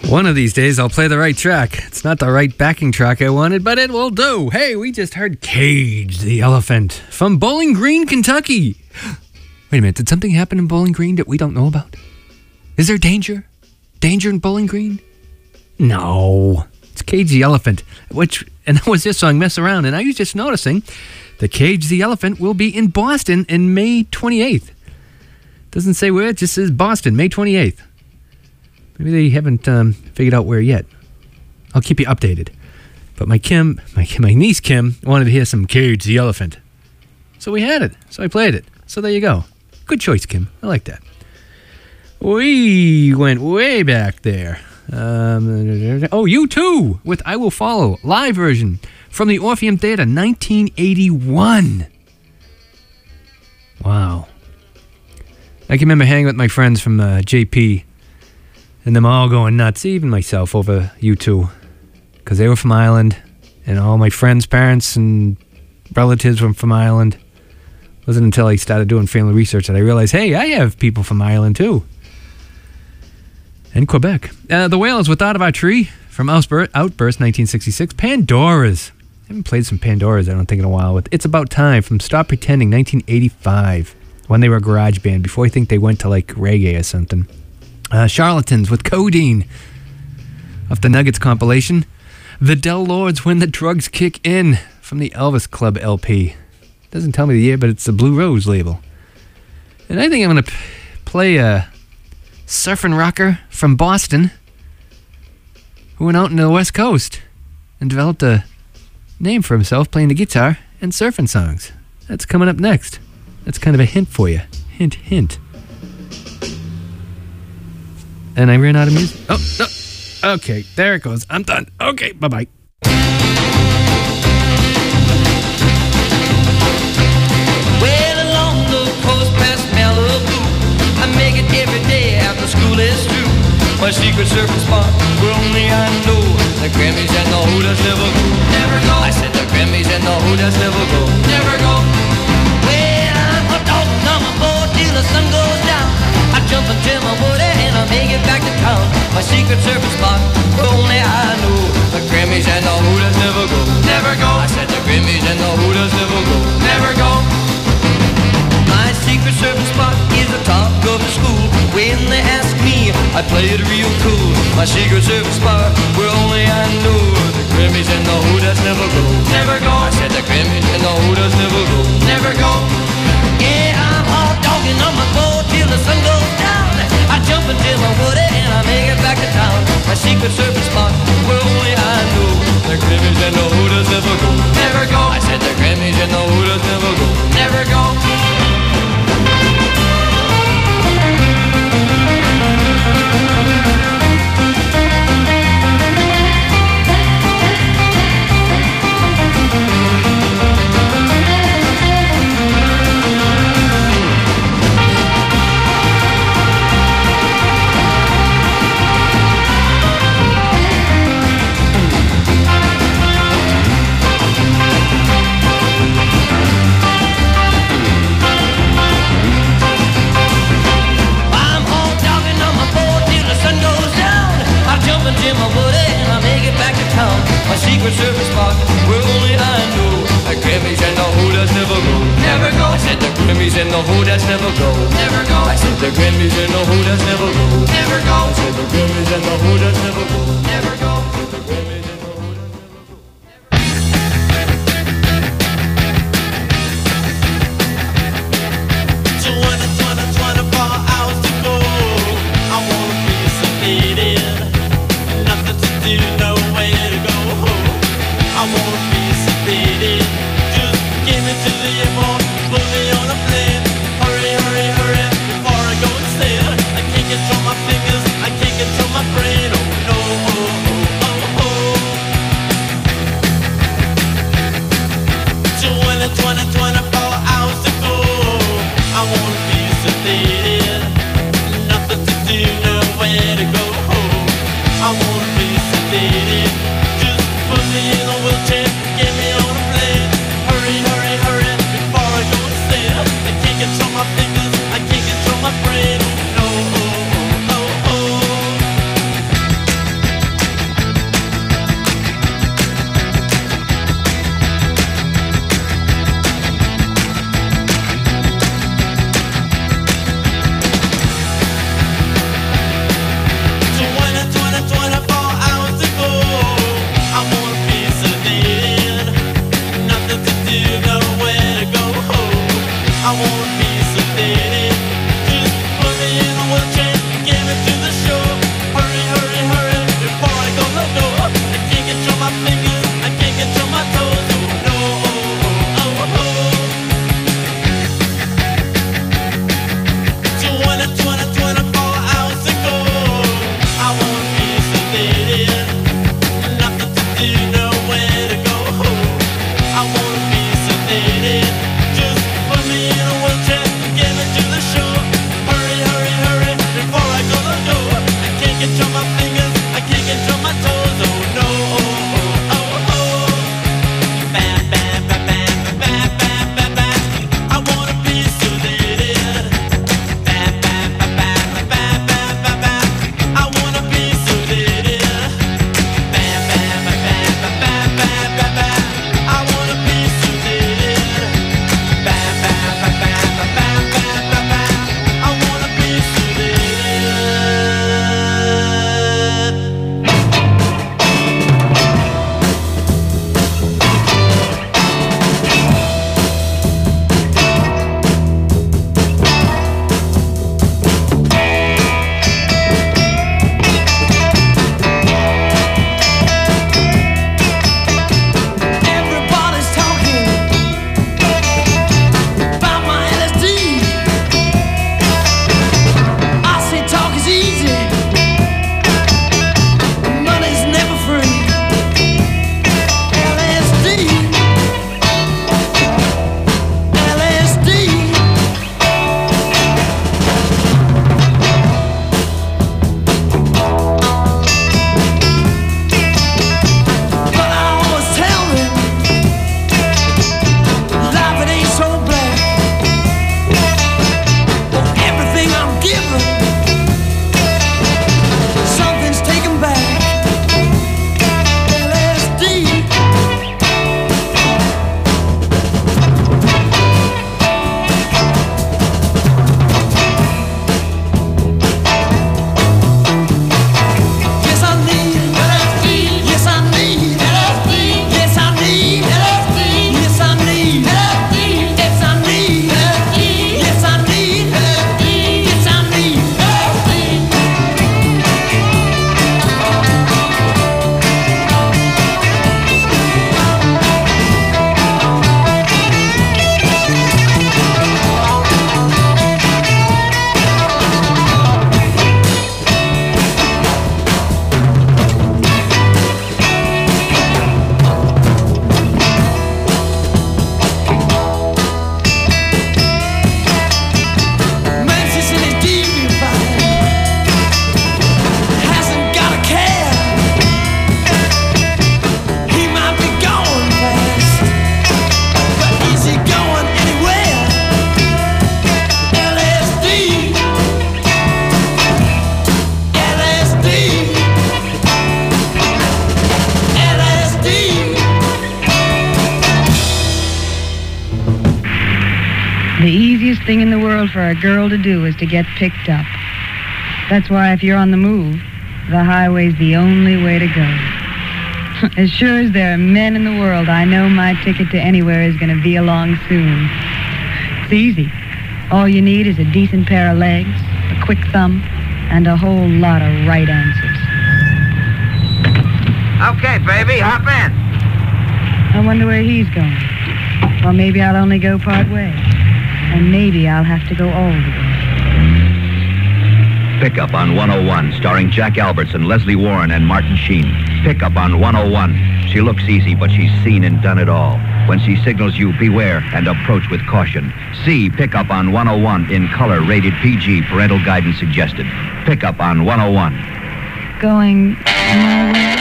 One of these days, I'll play the right track. It's not the right backing track I wanted, but it will do. Hey, we just heard Cage the Elephant from Bowling Green, Kentucky. Wait a minute, did something happen in Bowling Green that we don't know about? Is there danger? Danger in Bowling Green? No. It's Cage the Elephant, and that was this song, Mess Around. And I was just noticing that Cage the Elephant will be in Boston in May 28th. Doesn't say where, it just says Boston, May 28th. Maybe they haven't figured out where yet. I'll keep you updated. But my niece Kim wanted to hear some Cage the Elephant. So we had it. So I played it. So there you go. Good choice, Kim. I like that. We went way back there. U2 with I Will Follow, live version from the Orpheum Theater, 1981. Wow. I can remember hanging with my friends from JP and them all going nuts, even myself, over U2, because they were from Ireland, and all my friends' parents and relatives were from Ireland. It wasn't until I started doing family research that I realized, hey, I have people from Ireland too. And Quebec. The Wailers with Out of Our Tree from Outburst, 1966. Pandoras. I haven't played some Pandoras, I don't think, in a while. With It's About Time from Stop Pretending, 1985. When they were a garage band, before I think they went to like reggae or something. Charlatans with Codeine off the Nuggets compilation. The Del Lords, When the Drugs Kick In from the Elvis Club LP. Doesn't tell me the year, but it's the Blue Rose label. And I think I'm going to play a surfing rocker from Boston who went out into the West Coast and developed a name for himself playing the guitar and surfing songs. That's coming up next. That's kind of a hint for you. Hint, hint. And I ran out of music. Oh, no. Okay, there it goes. I'm done. Okay, bye-bye. Well, along the coast past Malibu, I make it every day after school is through. My secret surfing spot, where only I know. The Grammys and the Hooters never go. Never go. I said the Grammys and the Hooters never go. Never go. Well, I'm a dog number 4 till the sun goes down. I jump into my woody and I make it back to town. My secret surfing spot, where only I know. The Grammys and the Hooters never go. Never go. I said the Grammys and the Hooters never go. Never go. My secret surfing spot is the top of the school. When they ask me, I play it real cool. My secret surfing spot, where only I know. The Grammys and the Hooters never go. Never go. I said the Grammys and the Hooters never go. Never go. Yeah, I'm hot dogging on my boat till the sun goes down. I jump into my woody and I make it back to town. My secret surfing spot, where only I know. The Grammys and the Hooters never go. Never go. I said the Grammys and the Hooters never go. Never go. In my woody and I make it back to town. My secret surfing spot, where only I know. The Grammys and the Hooters never go. Never go. I said the Grammys and the Hooters never go. Never go. I said the Grammys and the Hooters never go. Never go. I said the Grammys and the Hooters never go. Never go. I said the Grammys and the Hooters never go. So when it's 24 hours to go, I wanna be sedated. Nothing to do, nowhere to go. I wanna be sedated. Just get me to the airport, put me on a plane. Hurry, hurry, hurry, before I go instead. I can't control my fingers, I can't control my brain. Oh no, oh, oh, oh, oh. So when it's 24 hours to go, I wanna be sedated. Nothing to do, nowhere to go. I wanna be sedated. Just put me in a wheelchair, get me on a plane. Hurry, hurry, hurry, before I go instead. I can't control my fingers, I can't control my brain. Oh no, oh, oh, oh, oh. kicking from my toes. Oh no, oh, oh, oh, oh. Bam, bam, bam, bam, bam, bam, bam, bam. I wanna be sedated. Bam, bam, bam, bam, bam, bam, bam, bam. I wanna be sedated. Bam, bam, bam, bam, bam, bam, bam, bam. I wanna be sedated. Bam, bam, bam, bam, bam, bam, bam, bam. I wanna be Everybody's talking about my LSD. I say talk is easy, money's never free. LSD, LSD. But I always tell them life it ain't so black. Everything I'm given, something's taken back. LSD. Yes, I need LSD. Yes, I need LSD. Yes, I need LSD. Yes, I need LSD. Yes, I need LSD. Yes, I need LSD. Yes, I need Manchester City TV fight hasn't got a care. He might be going fast, but is he going anywhere? LSD, LSD, LSD. The easiest thing in the world for a girl to do is to get picked up. That's why if you're on the move, the highway's the only way to go. As sure as there are men in the world, I know my ticket to anywhere is going to be along soon. It's easy. All you need is a decent pair of legs, a quick thumb, and a whole lot of right answers. Okay, baby, hop in. I wonder where he's going. Or maybe I'll only go part way. And maybe I'll have to go all the way. Pickup on 101, starring Jack Albertson, Leslie Warren, and Martin Sheen. Pickup on 101. She looks easy, but she's seen and done it all. When she signals you, beware and approach with caution. See Pickup on 101 in color, rated PG, parental guidance suggested. Pickup on 101. Going my way.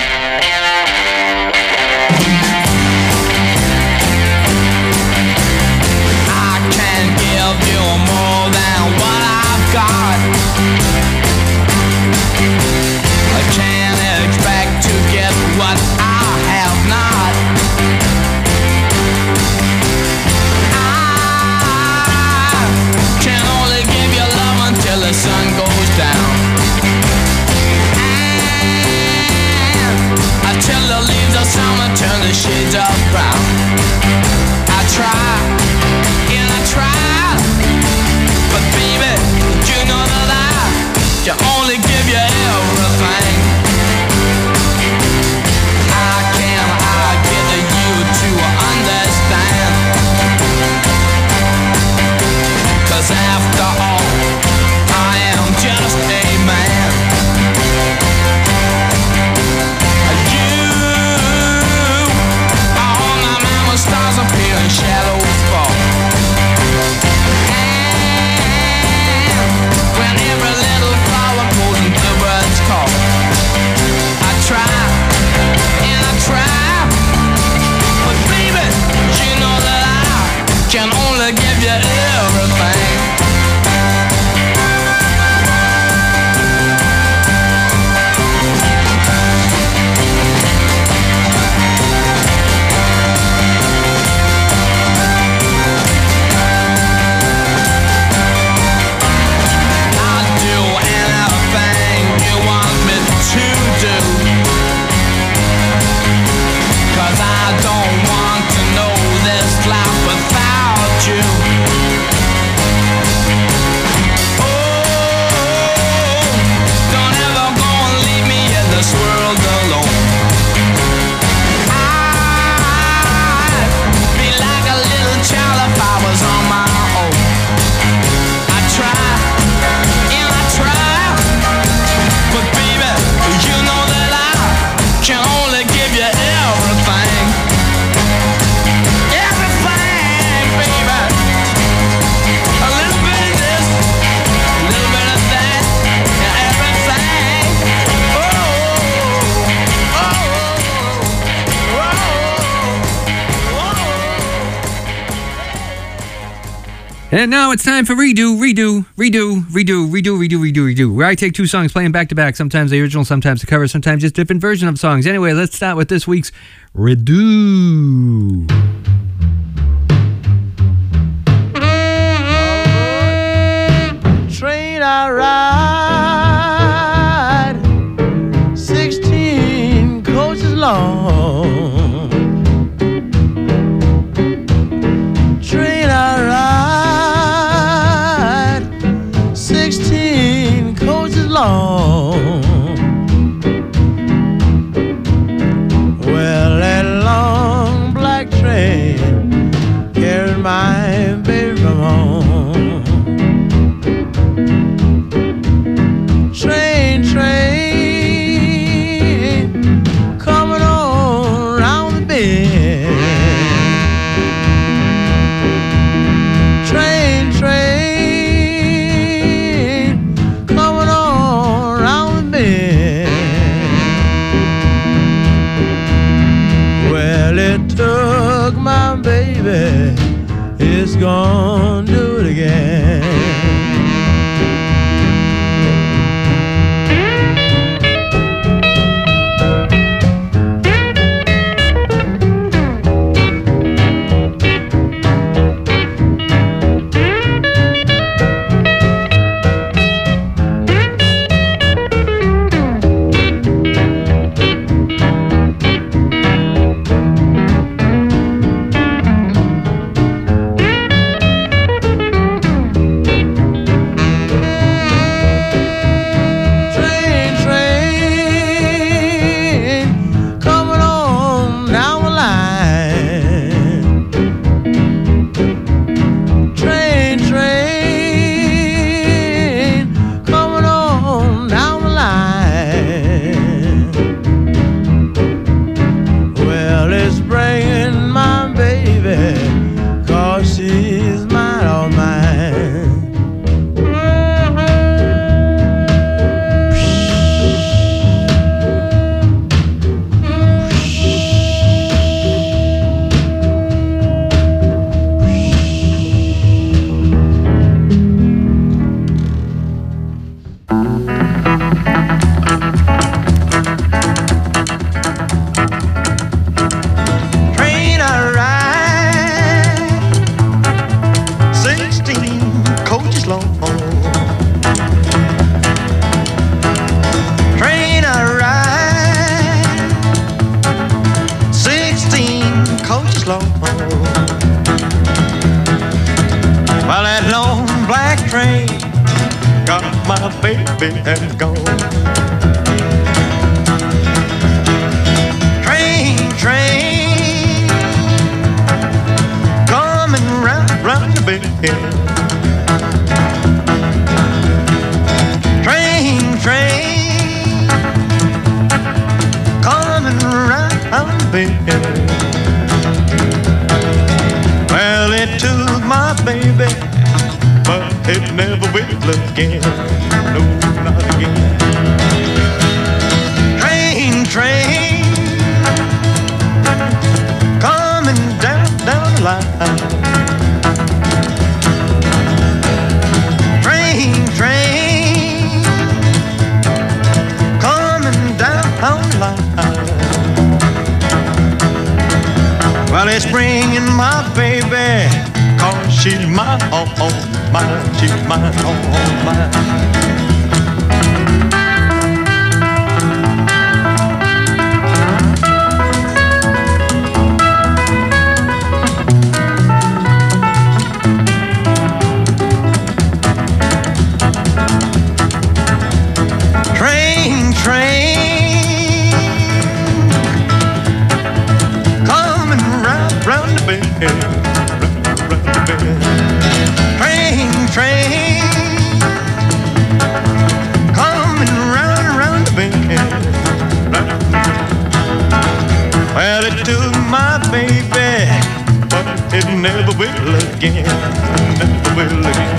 I can give you more than what I've got. I can't expect to get what I have not. I can only give you love until the sun goes down. And until the leaves of summer turn the shades of brown. I try, and I try, but baby, you know that I can only give you everything. I get you to understand. 'Cause after all, I am just a man. You are all my mama stars appear and shadows fall. And now it's time for redo, where I take two songs, play them back to back, sometimes the original, sometimes the cover, sometimes just different version of songs. Anyway, let's start with this week's redo. Train I ride, 16 coaches long. Train I ride, 16 coaches long. Well, that long black train carried my baby from home. Train, coming on round the bend. Train, coming on round the bend. Well, it took my baby, it's gonna do it again. Well, it took my baby, but it never will again. No, not again. Train, coming down the line. Train, coming down the line. Well, it's bringing my baby, 'cause she's my all mine, she's my all mine. Train, coming round the bend, round the bend. Train, coming round the bend. Well, it took my baby, but it never will again, never will again.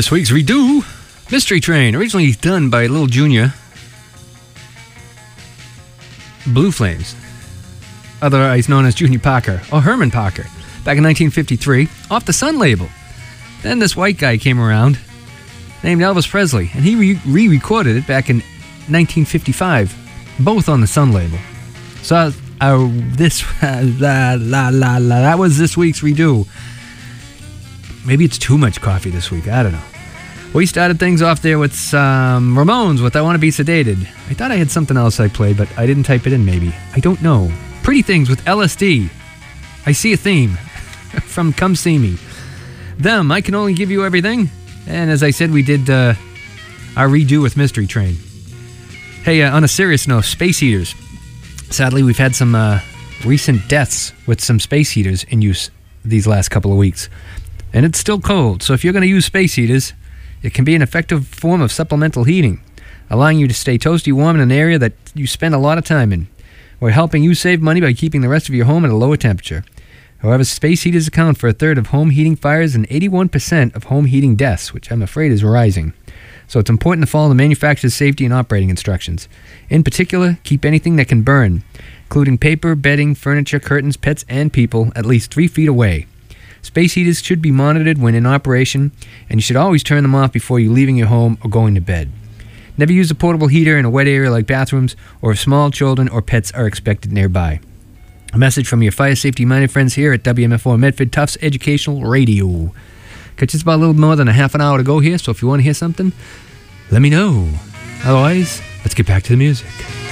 This week's redo, Mystery Train, originally done by Little Junior, Blue Flames, otherwise known as Junior Parker, or Herman Parker, back in 1953, off the Sun label. Then this white guy came around, named Elvis Presley, and he re-recorded it back in 1955, both on the Sun label. So that was this week's redo. Maybe it's too much coffee this week, I don't know. We started things off there with some Ramones with I Want to Be Sedated. I thought I had something else I played, but I didn't type it in maybe. I don't know. Pretty Things with LSD. I See a Theme from Come See Me. Them, I Can Only Give You Everything. And as I said, we did our redo with Mystery Train. Hey, on a serious note, space heaters. Sadly, we've had some recent deaths with some space heaters in use these last couple of weeks. And it's still cold, so if you're going to use space heaters, it can be an effective form of supplemental heating, allowing you to stay toasty warm in an area that you spend a lot of time in. We're helping you save money by keeping the rest of your home at a lower temperature. However, space heaters account for a third of home heating fires and 81% of home heating deaths, which I'm afraid is rising. So it's important to follow the manufacturer's safety and operating instructions. In particular, keep anything that can burn, including paper, bedding, furniture, curtains, pets, and people, at least 3 feet away. Space heaters should be monitored when in operation, and you should always turn them off before you leaving your home or going to bed. Never use a portable heater in a wet area like bathrooms or if small children or pets are expected nearby. A message from your fire safety-minded friends here at WMFO Medford Tufts Educational Radio. Got just about a little more than a half an hour to go here, so if you want to hear something, let me know. Otherwise, let's get back to the music.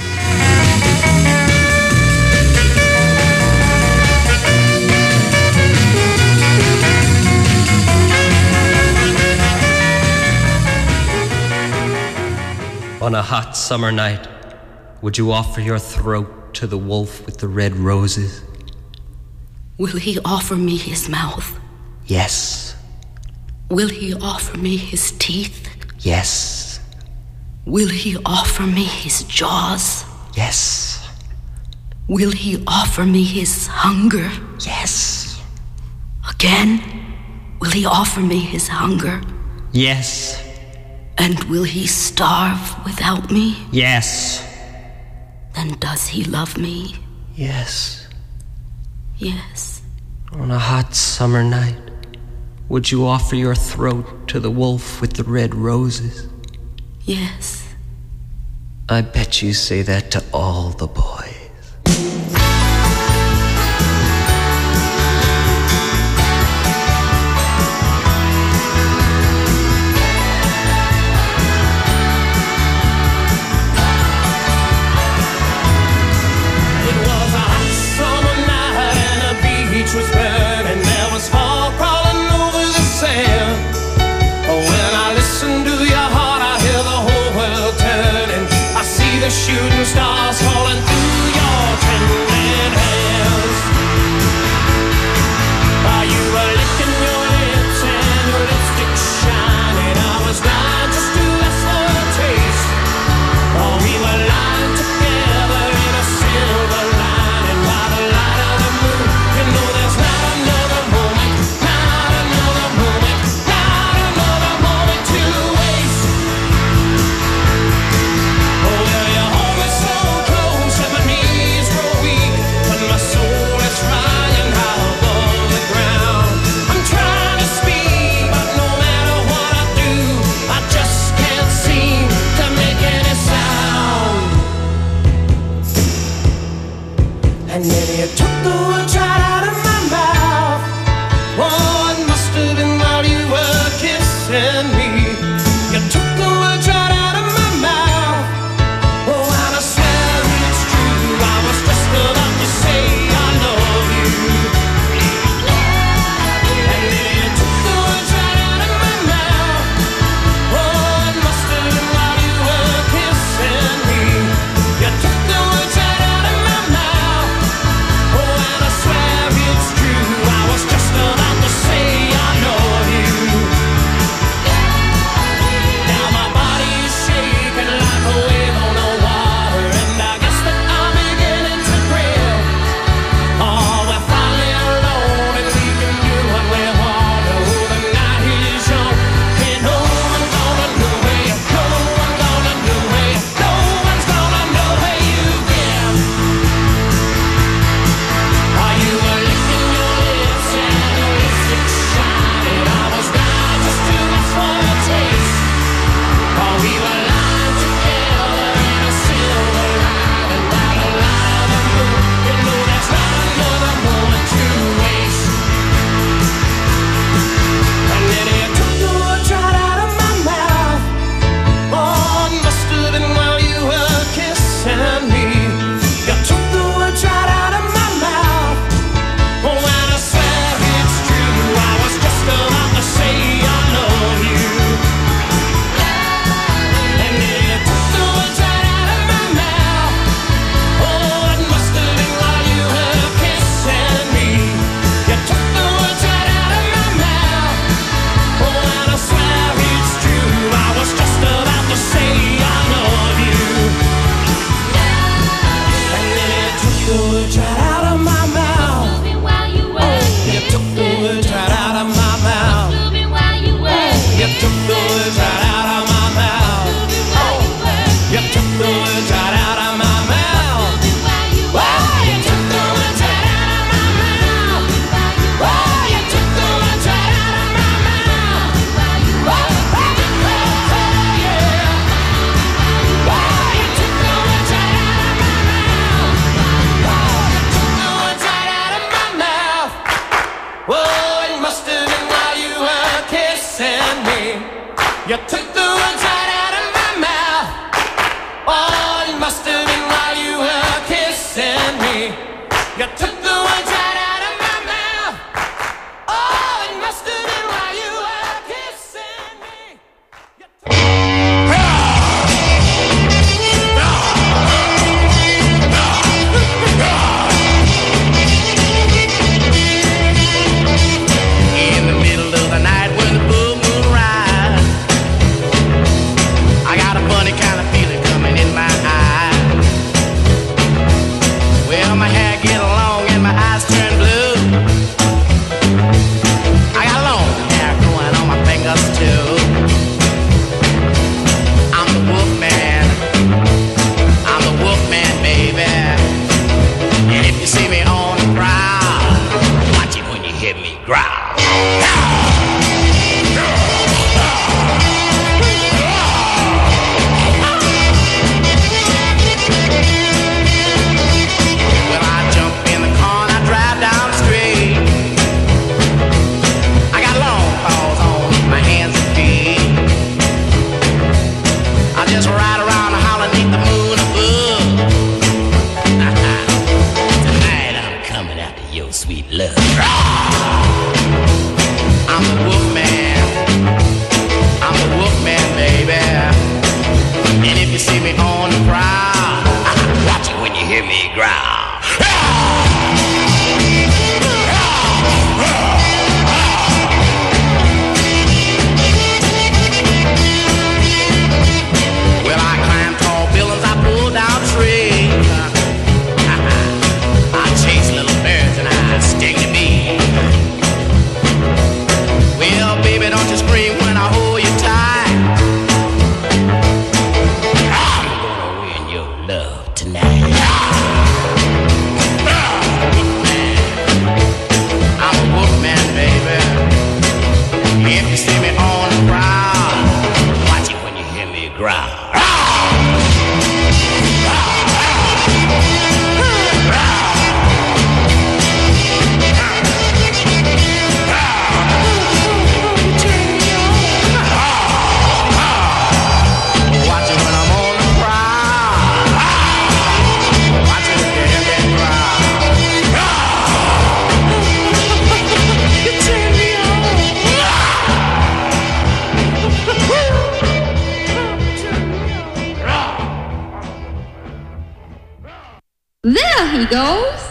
On a hot summer night, would you offer your throat to the wolf with the red roses? Will he offer me his mouth? Yes. Will he offer me his teeth? Yes. Will he offer me his jaws? Yes. Will he offer me his hunger? Yes. Again? Will he offer me his hunger? Yes. And will he starve without me? Yes. Then does he love me? Yes. Yes. On a hot summer night, would you offer your throat to the wolf with the red roses? Yes. I bet you say that to all the boys. Was burning, there was fog crawling over the sand. When I listen to your heart, I hear the whole world turning. I see the shooting stars falling through your trembling hands. While you were licking your lips and your lipstick shining, I was dying just to ask for a taste. Oh, we were lying together in a silver lining by the light of the moon. You know there's not another moment, not another moment, not another moment to waste. Oh, well, you hold me so close and my mustard in while you were kissing me. You took the words right out of my mouth. Oh, and mustard in while you were kissing me. In the middle of the night when the full moon rise, I got a funny kind of feeling coming in my eye. Well, my hair get long and my eyes turn blue. I got long hair growing on my fingers too. I'm the wolf man. I'm the wolf man, baby. And if you see me on the prowl, watch it when you hear me growl. Well, I jump in the car and I drive down the street. I got long paws on my hands and feet. I just ride around the holler neath the moon above. Tonight I'm coming after your sweet love. I'm the wolf man. I'm the wolf man, baby. And if you see me on the prowl, watch it when you hear me growl. Well, I climb tall buildings, I pull down trees. I chase little birds and I sting the bees. Well, baby, don't you scream when I hold you tight. I'm gonna win your love tonight. I'm a wolf man, baby. If you see me on the prowl, watch it when you hear me growl. Watch it when I'm on the prowl. Watch it if you hear me growl. You turn me on. There he goes.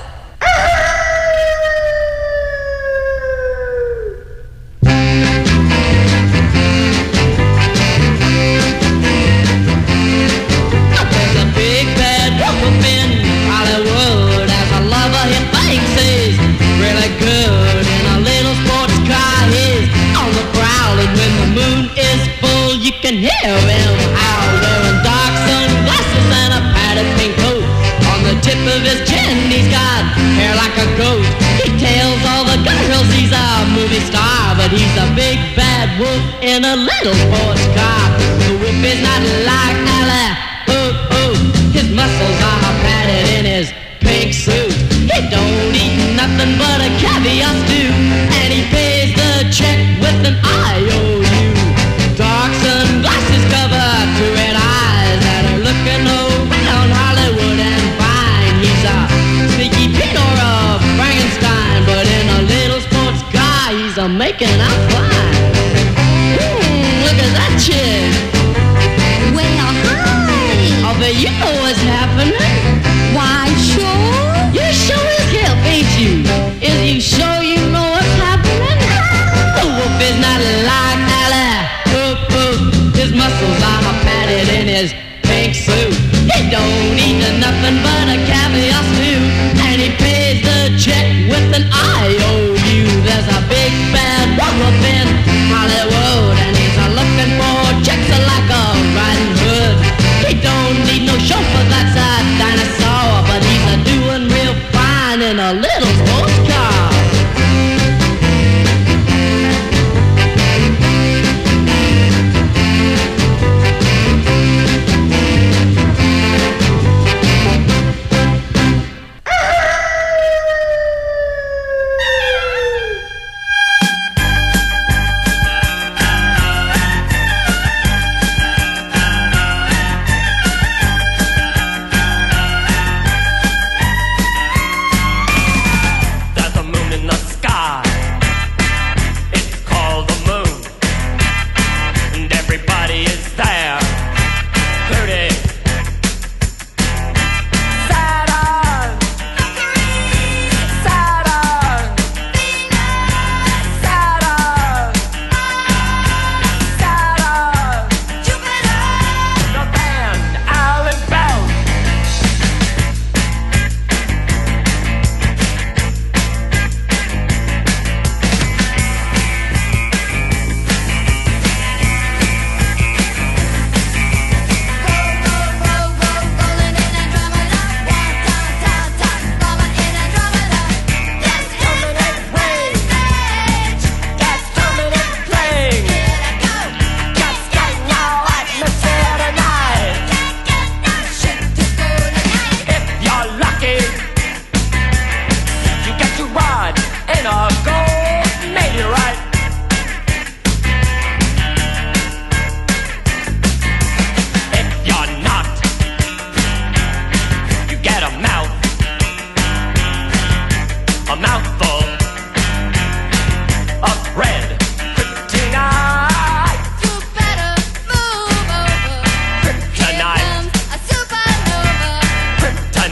There's a big bad wolf up in Hollywood, as a lover he thinks he's really good. In a little sports car he's on the prowl, and when the moon is full you can hear him howl. Wearing dark sunglasses and a padded pink coat. On the tip of his chin he's got hair like a goat. He tells all the girls he's a movie star, but he's a big bad wolf in a little sports car. The wolf is not like Ali. His muscles are padded in his pink suit. He don't eat nothing but a caviar stew, and he pays the check with an IOU. Dark sunglasses cover two red eyes that are looking around Hollywood and fine. He's a sneaky Pete or a Frankenstein, but in a little sports car he's a making out fine. Look at that chick. Well, hi. Oh, but you know what's happening. Why, sure. You sure as hell, ain't you? Is you sure you know what's happening? The wolf is not like Ali. His muscles are padded in his pink suit. He don't eat nothing but a caviar stew, and he pays the check with an IOU. There's a big bad wolf up in Hollywood, and he's looking for chicks like a Riding Hood. He don't need no chauffeur that's a dynamite.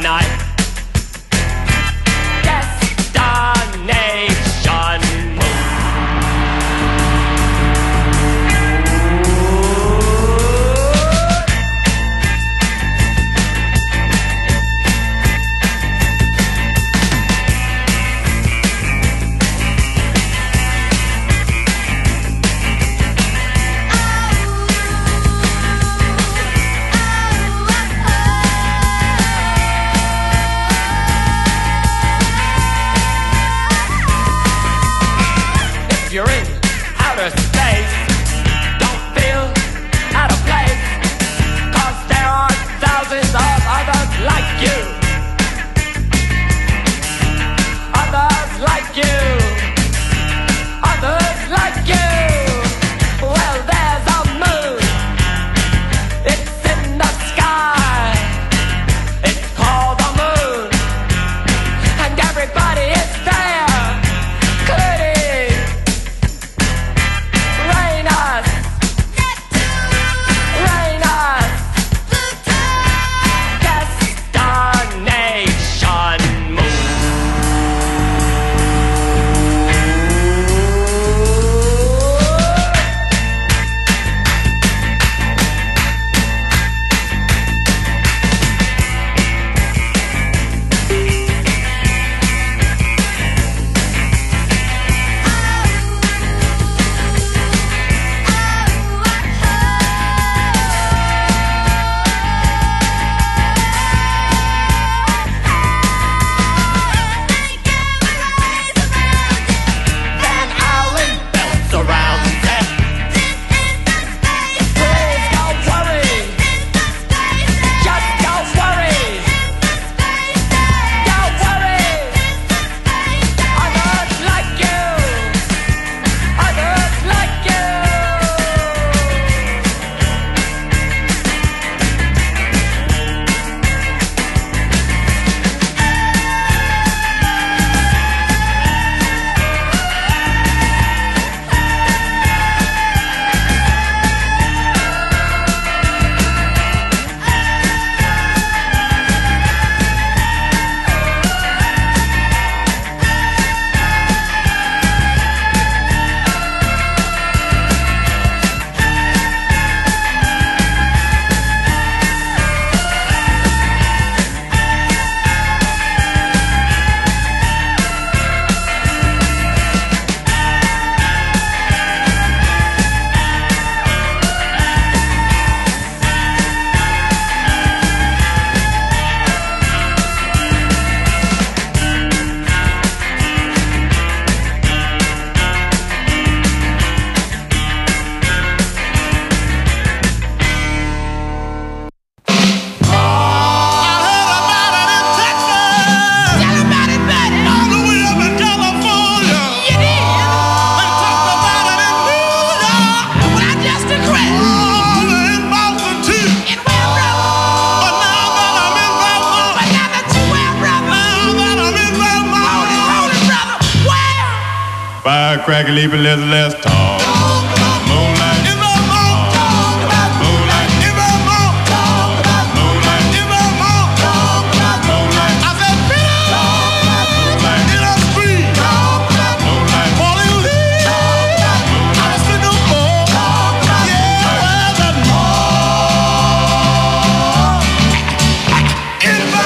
night. Destination moon. If you're in outer space, don't feel out of place, 'cause there are thousands of others like you. Others like you. Others like you. Well, there's a moon. It's in the sky. It's called the moon. And everybody is there. Goody. Rain us. Rain us. Destination moon. Van Allen belts around it. Please don't worry. Just don't worry. Don't worry. Others like you. Others like you. Firecracker leaping, let's talk. Moonlight. Moonlight. Moonlight. Moonlight. I said, moonlight. In the street. Moonlight. Falling leaves. I was in the fall. Yeah, where's the mall? In the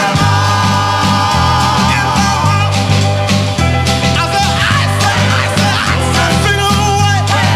mall. I said, sing away.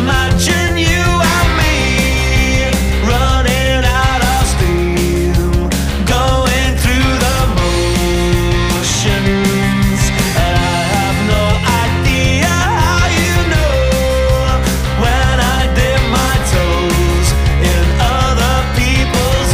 imagine you and me running out of steam, going through the motions, and I have no idea how you know when I dip my toes in other people's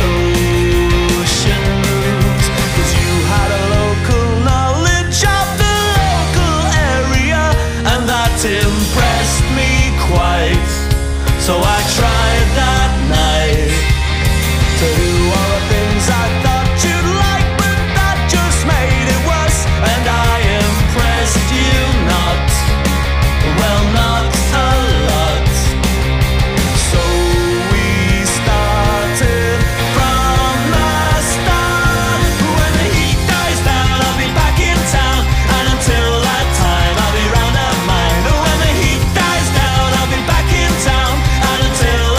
oceans. 'Cause you had a local knowledge of the local area, and that impressed me quite. So I tried that night to do all the things I thought you'd like, but that just made it worse. And I impressed you not, well, not a lot. So we started from the start. When the heat dies down, I'll be back in town, and until that time, I'll be round at mine. When the heat dies down, I'll be back in town, and until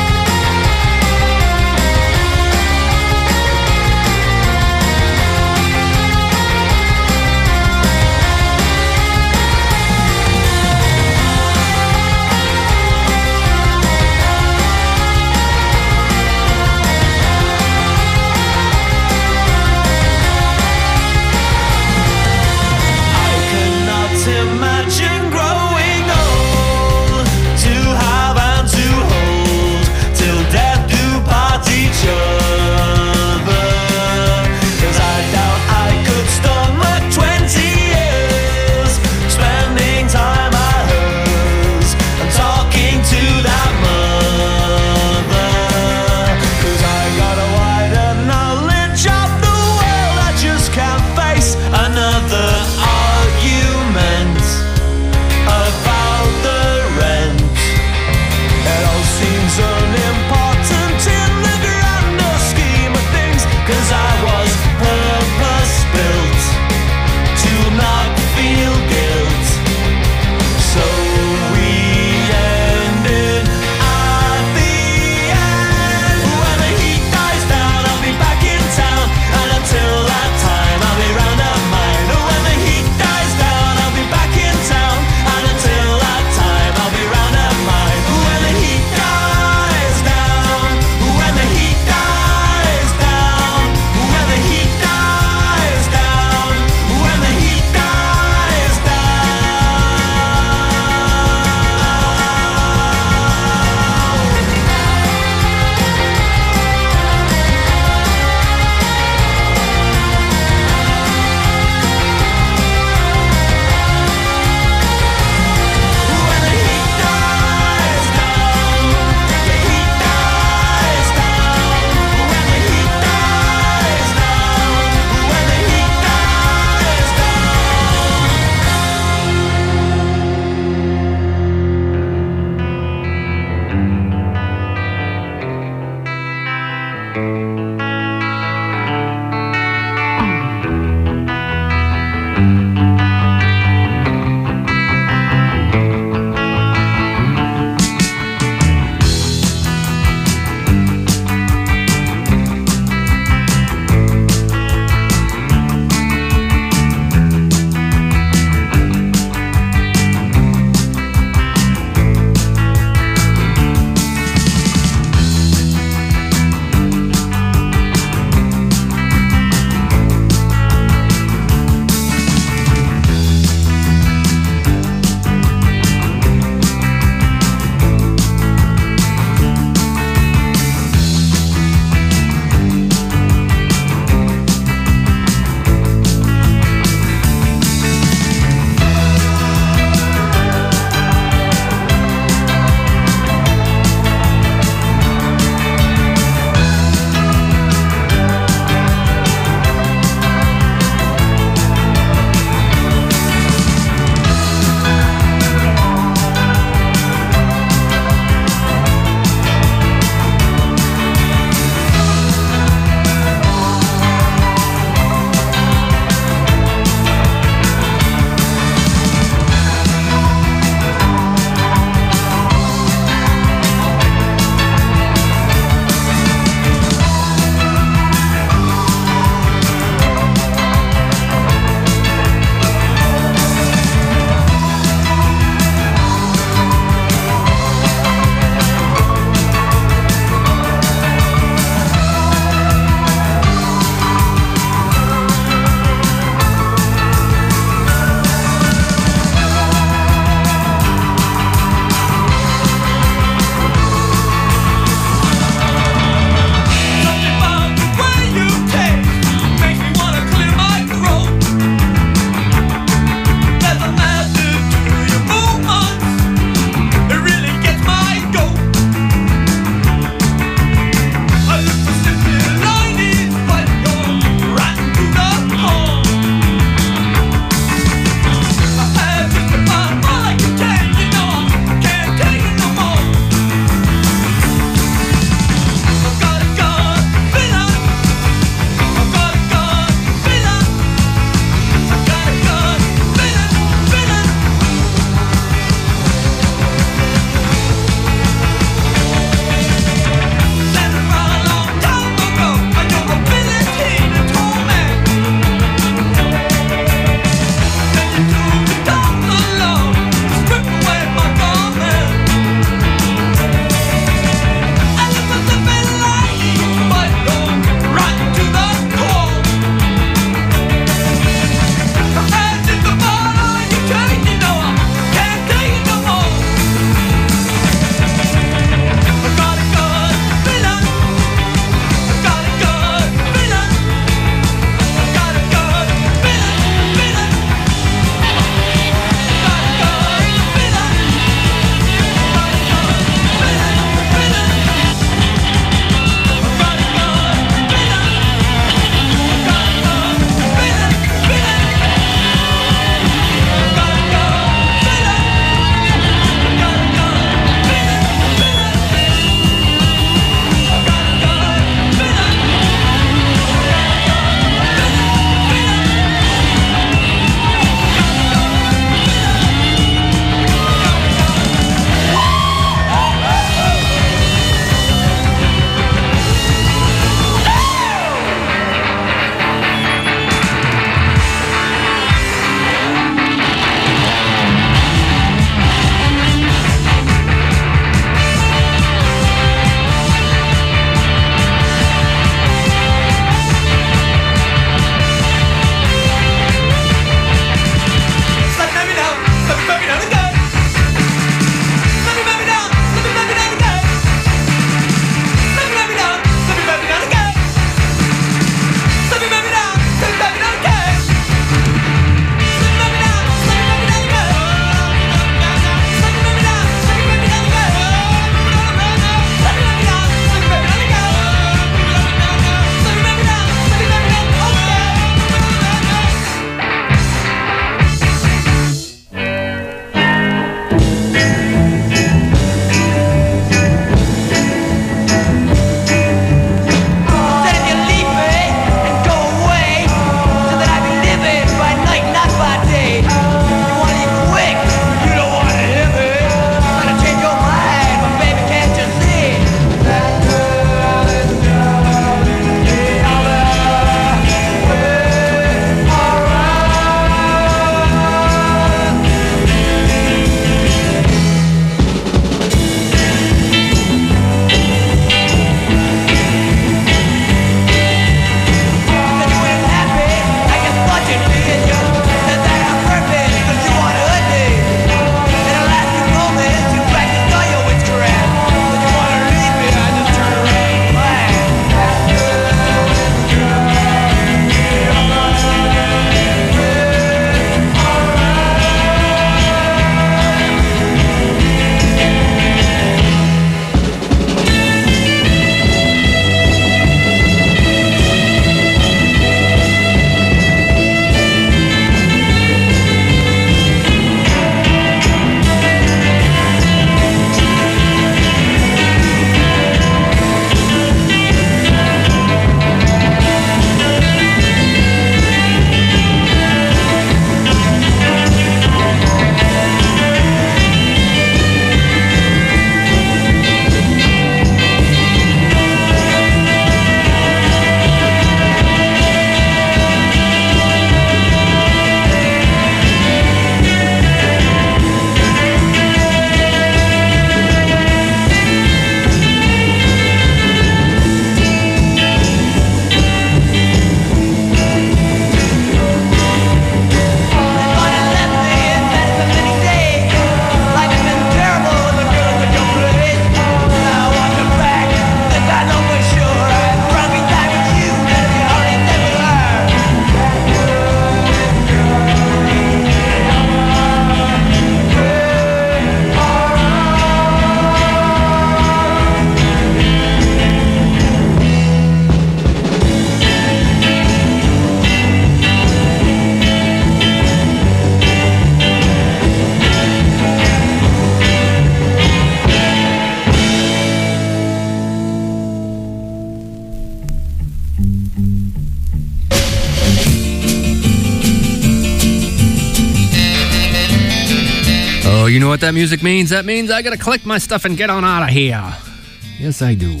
you know what that music means? That means I gotta collect my stuff and get on out of here. Yes, I do.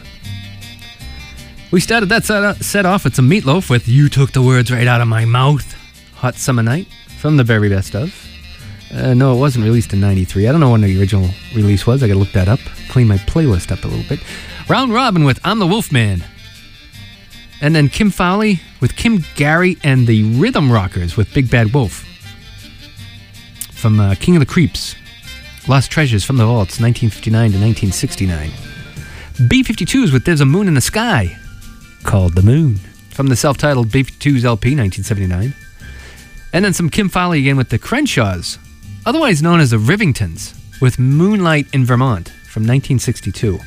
We started that set off with some Meatloaf with You Took the Words Right Out of My Mouth. Hot Summer Night from the very best of. No, it wasn't released in 93. I don't know when the original release was. I gotta look that up. Clean my playlist up a little bit. Round Robin with I'm the Wolfman. And then Kim Fowley with Kim Gary and the Rhythm Rockers with Big Bad Wolf. From King of the Creeps. Lost Treasures from the Vaults, 1959 to 1969. B-52s with There's a Moon in the Sky, called The Moon, from the self-titled B-52s LP, 1979. And then some Kim Fowley again with the Crenshaws, otherwise known as the Rivingtons, with Moonlight in Vermont, from 1962.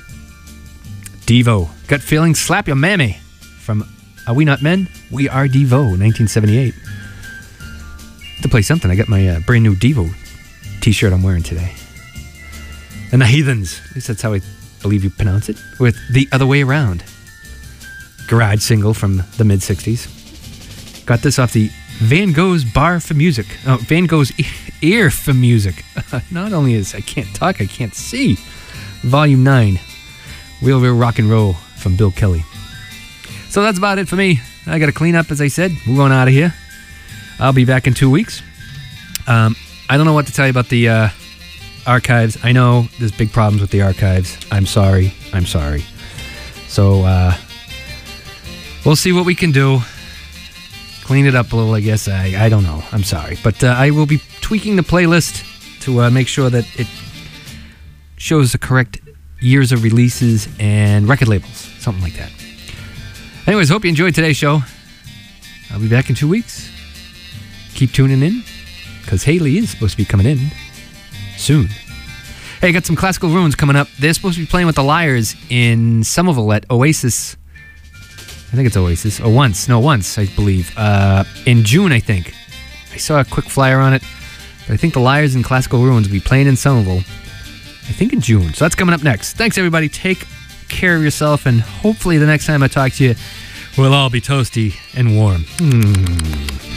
Devo, Gut Feeling, Slap Your Mammy, from Are We Not Men? We Are Devo, 1978. To play something, I got my brand new Devo t-shirt I'm wearing today. And the Heathens, at least that's how I believe you pronounce it, with The Other Way Around. Garage single from the mid-60s. Got this off the Van Gogh's Bar for Music. Oh, Van Gogh's Ear for Music. Not only is I can't talk, I can't see. Volume 9. Real Rock and Roll from Bill Kelly. So that's about it for me. I got to clean up, as I said. Move on out of here. I'll be back in 2 weeks. I don't know what to tell you about the archives. I know there's big problems with the archives. I'm sorry. So we'll see what we can do. Clean it up a little, I guess. I don't know. I'm sorry. But I will be tweaking the playlist to make sure that it shows the correct years of releases and record labels. Something like that. Anyways, hope you enjoyed today's show. I'll be back in 2 weeks. Keep tuning in, because Haley is supposed to be coming in soon. Hey, got some Classical Ruins coming up. They're supposed to be playing with the Liars in Somerville at Oasis. I think it's Oasis. Or once, I believe. In June, I think. I saw a quick flyer on it. But I think the Liars and Classical Ruins will be playing in Somerville, I think in June. So that's coming up next. Thanks, everybody. Take care of yourself, and hopefully the next time I talk to you, we'll all be toasty and warm.